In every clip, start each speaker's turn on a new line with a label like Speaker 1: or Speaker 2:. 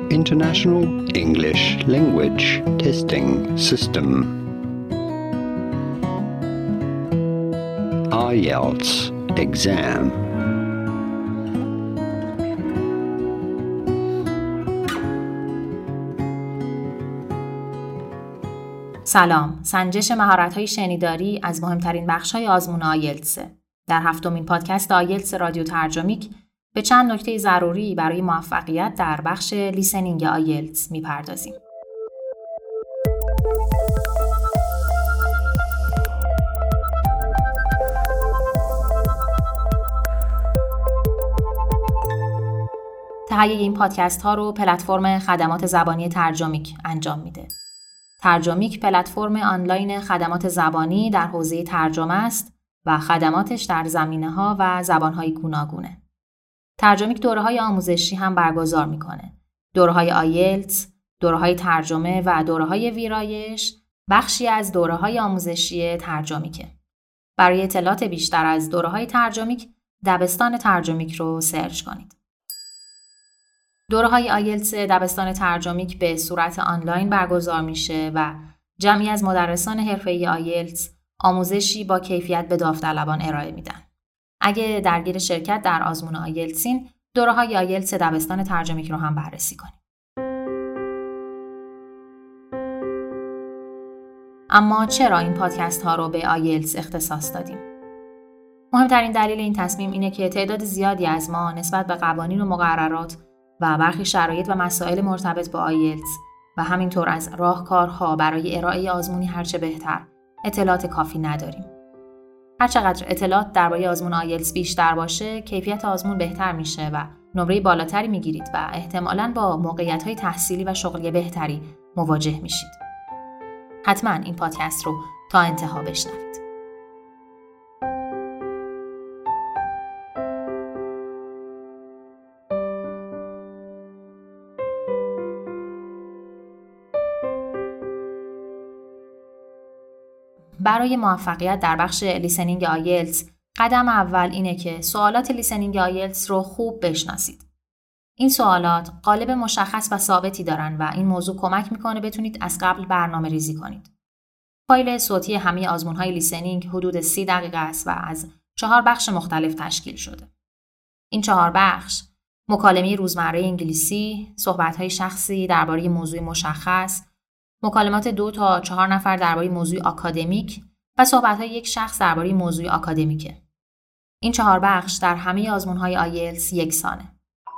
Speaker 1: International English Language Testing System. IELTS Exam.
Speaker 2: سلام، سنجش مهارت‌های شنیداری از مهمترین بخش‌های آزمون آیلتس. در هفتمین پادکست آیلتس رادیو ترجمیک به چند نکته ضروری برای موفقیت در بخش لیسنینگ آیلتس می‌پردازیم. تهیه این پادکست ها رو پلتفرم خدمات زبانی ترجمیک انجام میده. ترجمیک پلتفرم آنلاین خدمات زبانی در حوزه ترجمه است و خدماتش در زمینه‌ها و زبان‌های گوناگونه. ترجمیک دوره‌های آموزشی هم برگزار میکنه. دوره‌های آیلتس، دوره‌های ترجمه و دوره‌های ویرایش بخشی از دوره‌های آموزشی ترجمیکه. برای اطلاعات بیشتر از دوره‌های ترجمیک، دبستان ترجمیک رو سرچ کنید. دوره‌های آیلتس دبستان ترجمیک به صورت آنلاین برگزار میشه و جمعی از مدرسان حرفه‌ای آیلتس آموزشی با کیفیت به داوطلبان ارائه میدن. اگه درگیر شرکت در آزمون آیلتسین، دوره‌های آیلتس دبستان ترجمیک رو هم بررسی کنید. اما چرا این پادکست ها رو به آیلتس اختصاص دادیم؟ مهمترین دلیل این تصمیم اینه که تعداد زیادی از ما نسبت به قوانین و مقررات و برخی شرایط و مسائل مرتبط با آیلتس و همینطور از راهکارها برای ارائه آزمونی هرچه بهتر اطلاعات کافی نداریم. هرچقدر اطلاعات درباره آزمون آیلتس بیشتر باشه، کیفیت آزمون بهتر میشه و نمره بالاتری میگیرید و احتمالاً با موقعیت‌های تحصیلی و شغلی بهتری مواجه میشید. حتما این پادکست رو تا انتها بشنوید. برای موفقیت در بخش لیسنینگ آیلتس، قدم اول اینه که سوالات لیسنینگ آیلتس رو خوب بشناسید. این سوالات قالب مشخص و ثابتی دارن و این موضوع کمک میکنه بتونید از قبل برنامه ریزی کنید. فایل صوتی همه آزمون‌های لیسنینگ حدود 30 دقیقه است و از 4 بخش مختلف تشکیل شده. این 4 بخش مکالمه روزمره انگلیسی، صحبت‌های شخصی درباره موضوع مشخص، مکالمات 2 تا 4 نفر درباره موضوع آکادمیک و صحبت‌های یک شخص درباره موضوع آکادمیکه. این 4 بخش در همه آزمون‌های آیلتس یکسانه.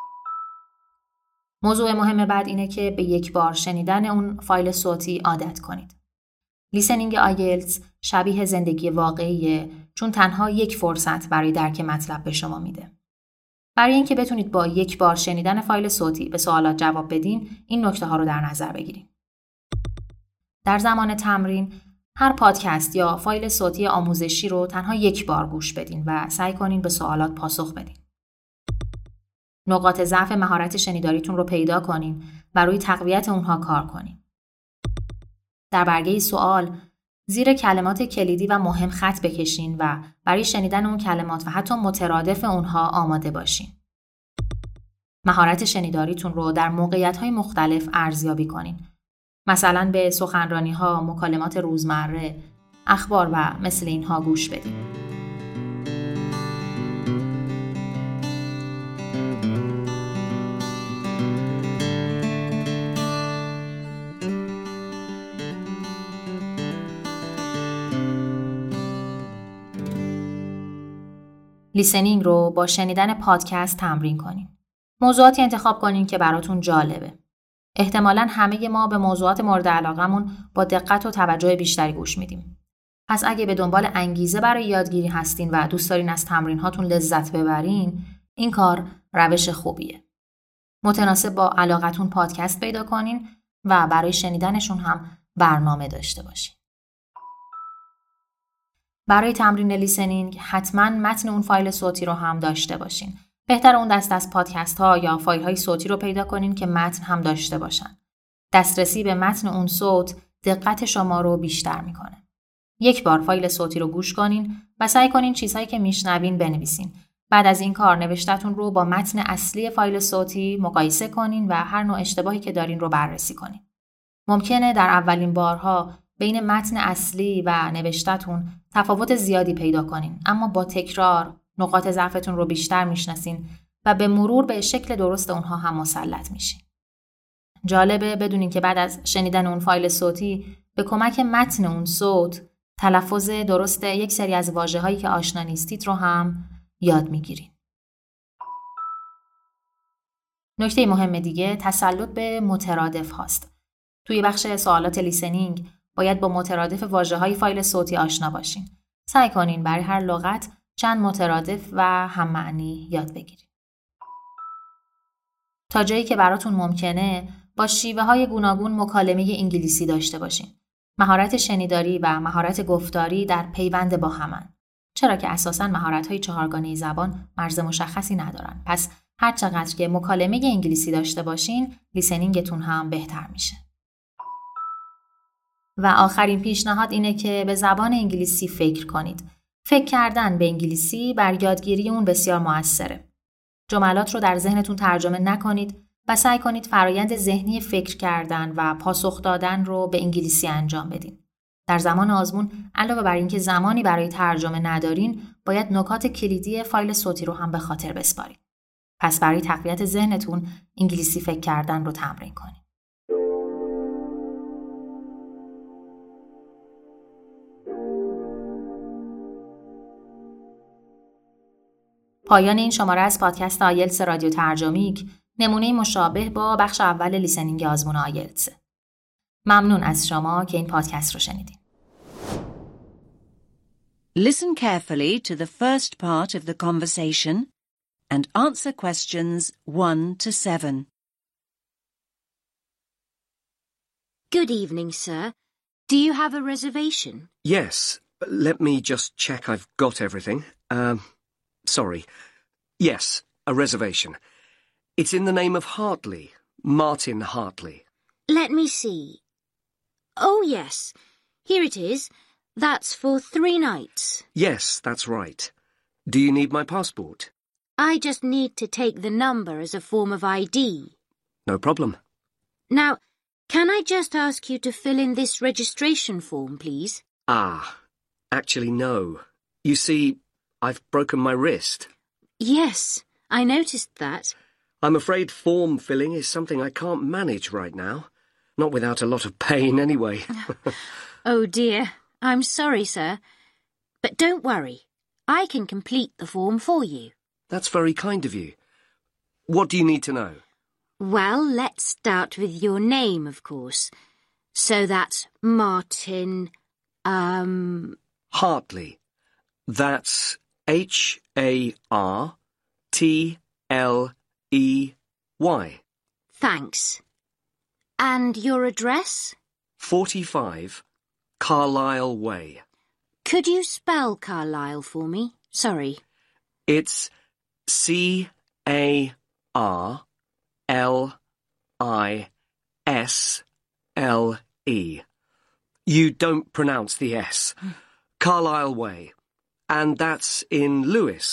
Speaker 2: موضوع مهم بعد اینه که به یک بار شنیدن اون فایل صوتی عادت کنید. لیسنینگ آیلتس شبیه زندگی واقعیه، چون تنها یک فرصت برای درک مطلب به شما میده. برای اینکه بتونید با یک بار شنیدن فایل صوتی به سوالات جواب بدین، این نکته‌ها رو در نظر بگیرید. در زمان تمرین، هر پادکست یا فایل صوتی آموزشی رو تنها یک بار گوش بدین و سعی کنین به سوالات پاسخ بدین. نقاط ضعف مهارت شنیداریتون رو پیدا کنین و روی تقویت اونها کار کنین. در برگه سوال زیر کلمات کلیدی و مهم خط بکشین و برای شنیدن اون کلمات و حتی مترادف اونها آماده باشین. مهارت شنیداریتون رو در موقعیت‌های مختلف ارزیابی کنین. مثلا به سخنرانی‌ها، مکالمات روزمره، اخبار و مثل اینها گوش بدین. لیسنینگ رو با شنیدن پادکست تمرین کنین. موضوعاتی انتخاب کنین که براتون جالبه. احتمالاً همه ما به موضوعات مورد علاقمون با دقت و توجه بیشتری گوش میدیم. پس اگه به دنبال انگیزه برای یادگیری هستین و دوست دارین از تمرین هاتون لذت ببرین، این کار روش خوبیه. متناسب با علاقتون پادکست پیدا کنین و برای شنیدنشون هم برنامه داشته باشین. برای تمرین لیسنینگ حتما متن اون فایل صوتی رو هم داشته باشین. بهتر اون دست از پادکست ها یا فایل های صوتی رو پیدا کنین که متن هم داشته باشن. دسترسی به متن اون صوت دقت شما رو بیشتر میکنه. یک بار فایل صوتی رو گوش کنین و سعی کنین چیزهایی که میشنوین بنویسین. بعد از این کار نوشته‌تون رو با متن اصلی فایل صوتی مقایسه کنین و هر نوع اشتباهی که دارین رو بررسی کنین. ممکنه در اولین بارها بین متن اصلی و نوشته‌تون تفاوت زیادی پیدا کنین، اما با تکرار نقاط ضعفتون رو بیشتر میشناسین و به مرور به شکل درست اونها هم مسلط میشین. جالبه بدونین که بعد از شنیدن اون فایل صوتی به کمک متن اون صوت تلفظ درست یک سری از واژه‌هایی که آشنا نیستید رو هم یاد میگیرین. نکته مهم دیگه تسلط به مترادف هاست. توی بخش سوالات لیسنینگ باید با مترادف واژه‌های فایل صوتی آشنا باشین. سعی کنین برای هر لغت چند مترادف و هم معنی یاد بگیرین. تا جایی که براتون ممکنه با شیوه‌های گوناگون مکالمه انگلیسی داشته باشین. مهارت شنیداری و مهارت گفتاری در پیوند با همن. چرا که اساساً مهارت‌های چهارگانه زبان مرز مشخصی ندارن. پس هر چقدر که مکالمه انگلیسی داشته باشین، لیسنینگتون هم بهتر میشه. و آخرین پیشنهاد اینه که به زبان انگلیسی فکر کنید. فکر کردن به انگلیسی بر یادگیری اون بسیار موثره. جملات رو در ذهنتون ترجمه نکنید و سعی کنید فرایند ذهنی فکر کردن و پاسخ دادن رو به انگلیسی انجام بدین. در زمان آزمون علاوه بر اینکه زمانی برای ترجمه ندارین، باید نکات کلیدی فایل صوتی رو هم به خاطر بسپارید. پس برای تقویت ذهنتون انگلیسی فکر کردن رو تمرین کنید. پایان این شماره از پادکست آیلتس رادیو ترجمیک نمونه مشابه با بخش اول لیسنینگ آزمون آیلتس. ممنون از شما که این پادکست رو شنیدین.
Speaker 3: Listen carefully to the first part of the conversation and answer questions 1 to 7.
Speaker 4: Good evening, sir. Do you have a reservation?
Speaker 5: Yes. Let me just check I've got everything. Sorry. Yes, a reservation. It's in the name of Hartley. Martin Hartley.
Speaker 4: Let me see. Oh, yes. Here it is. That's for 3 nights.
Speaker 5: Yes, that's right. Do you need my passport?
Speaker 4: I just need to take the number as a form of ID.
Speaker 5: No problem.
Speaker 4: Now, can I just ask you to fill in this registration form, please?
Speaker 5: Actually, no. You see, I've broken my wrist.
Speaker 4: Yes, I noticed that.
Speaker 5: I'm afraid form filling is something I can't manage right now. Not without a lot of pain, anyway.
Speaker 4: Oh, dear. I'm sorry, sir. But don't worry. I can complete the form for you.
Speaker 5: That's very kind of you. What do you need to know?
Speaker 4: Well, let's start with your name, of course. So that's Martin,
Speaker 5: Hartley. That's Hartley.
Speaker 4: Thanks. And your address?
Speaker 5: 45 Carlisle Way.
Speaker 4: Could you spell Carlisle for me? Sorry.
Speaker 5: It's Carlisle. You don't pronounce the S. Carlisle Way. And that's in Lewes.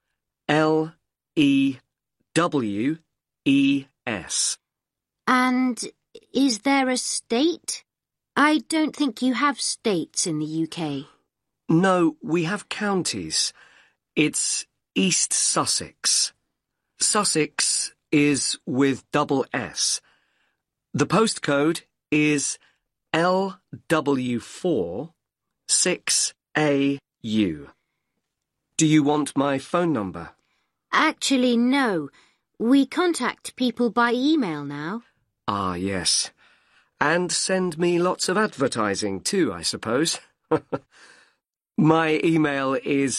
Speaker 5: Lewes.
Speaker 4: And is there a state? I don't think you have states in the UK.
Speaker 5: No, we have counties. It's East Sussex. Sussex is with double S. The postcode is LW4 6AU. Do you want my phone number?
Speaker 4: Actually, no. We contact people by email now.
Speaker 5: Ah, yes. And send me lots of advertising too, I suppose. My email is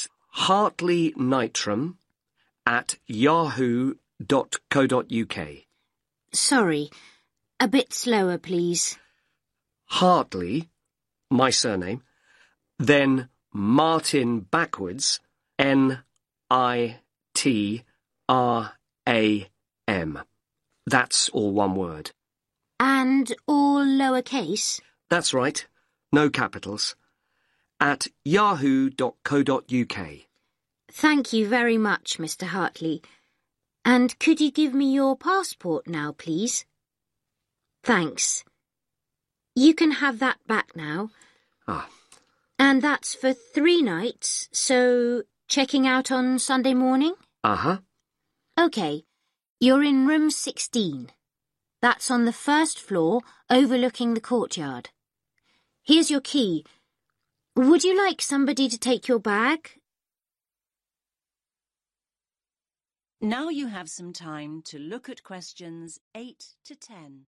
Speaker 5: hartleynitram@yahoo.co.uk.
Speaker 4: Sorry. A bit slower, please.
Speaker 5: Hartley, my surname, then Martin backwards, N-I-T-R-A-M. That's all one word.
Speaker 4: And all lowercase?
Speaker 5: That's right. No capitals. At yahoo.co.uk.
Speaker 4: Thank you very much, Mr. Hartley. And could you give me your passport now, please? Thanks. You can have that back now.
Speaker 5: Ah.
Speaker 4: And that's for 3 nights, so checking out on Sunday morning?
Speaker 5: Uh-huh.
Speaker 4: OK. You're in room 16. That's on the first floor, overlooking the courtyard. Here's your key. Would you like somebody to take your bag?
Speaker 3: Now you have some time to look at questions 8 to 10.